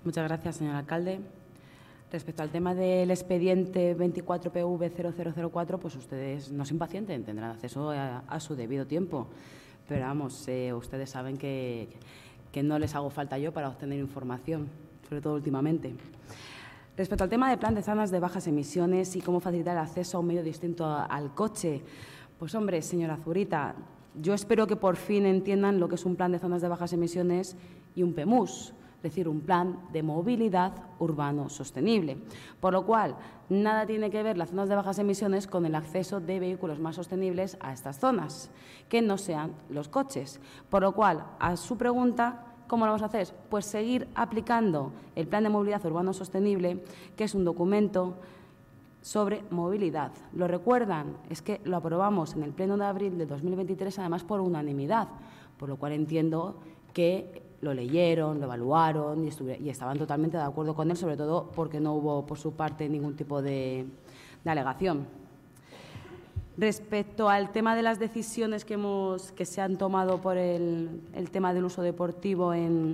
Muchas gracias, señor alcalde. Respecto al tema del expediente 24PV0004, pues ustedes no se impacienten, tendrán acceso a su debido tiempo. Pero vamos, ustedes saben que no les hago falta yo para obtener información, sobre todo últimamente. Respecto al tema del plan de zonas de bajas emisiones y cómo facilitar el acceso a un medio distinto al coche, pues hombre, señora Zurita, yo espero que por fin entiendan lo que es un plan de zonas de bajas emisiones y un PEMUS, es decir, un plan de movilidad urbano sostenible. Por lo cual, nada tiene que ver las zonas de bajas emisiones con el acceso de vehículos más sostenibles a estas zonas, que no sean los coches. Por lo cual, a su pregunta, ¿cómo lo vamos a hacer? Pues seguir aplicando el Plan de Movilidad Urbano Sostenible, que es un documento sobre movilidad. ¿Lo recuerdan? Es que lo aprobamos en el Pleno de abril de 2023, además por unanimidad, por lo cual entiendo que lo leyeron, lo evaluaron y estaban totalmente de acuerdo con él, sobre todo porque no hubo por su parte ningún tipo de alegación. Respecto al tema de las decisiones que se han tomado por el tema del uso deportivo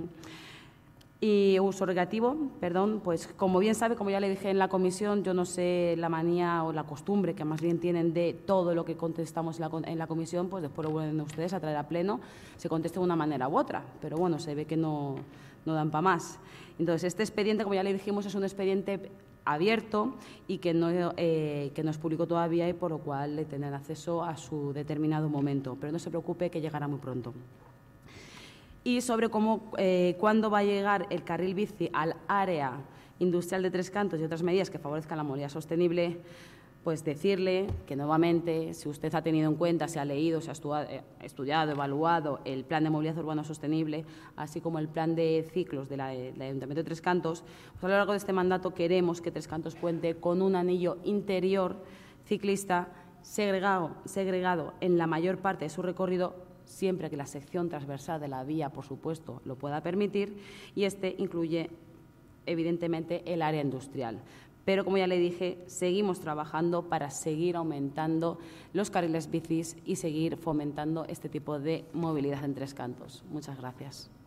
y uso recreativo, pues como bien sabe, como ya le dije en la comisión, yo no sé la manía o la costumbre que más bien tienen de todo lo que contestamos en la comisión, pues después lo vuelven ustedes a traer a pleno, se conteste de una manera u otra, pero bueno, se ve que no dan para más. Entonces, este expediente, como ya le dijimos, es un expediente abierto y que no es público todavía y por lo cual le tendrán acceso a su determinado momento, pero no se preocupe que llegará muy pronto. Y sobre cuándo va a llegar el carril bici al área industrial de Tres Cantos y otras medidas que favorezcan la movilidad sostenible, pues decirle que nuevamente, si usted ha tenido en cuenta, se ha leído, se ha estudiado, evaluado el Plan de Movilidad Urbana Sostenible, así como el Plan de Ciclos del Ayuntamiento de Tres Cantos, pues a lo largo de este mandato queremos que Tres Cantos cuente con un anillo interior ciclista segregado en la mayor parte de su recorrido, siempre que la sección transversal de la vía, por supuesto, lo pueda permitir, y este incluye, evidentemente, el área industrial. Pero, como ya le dije, seguimos trabajando para seguir aumentando los carriles bicis y seguir fomentando este tipo de movilidad en Tres Cantos. Muchas gracias.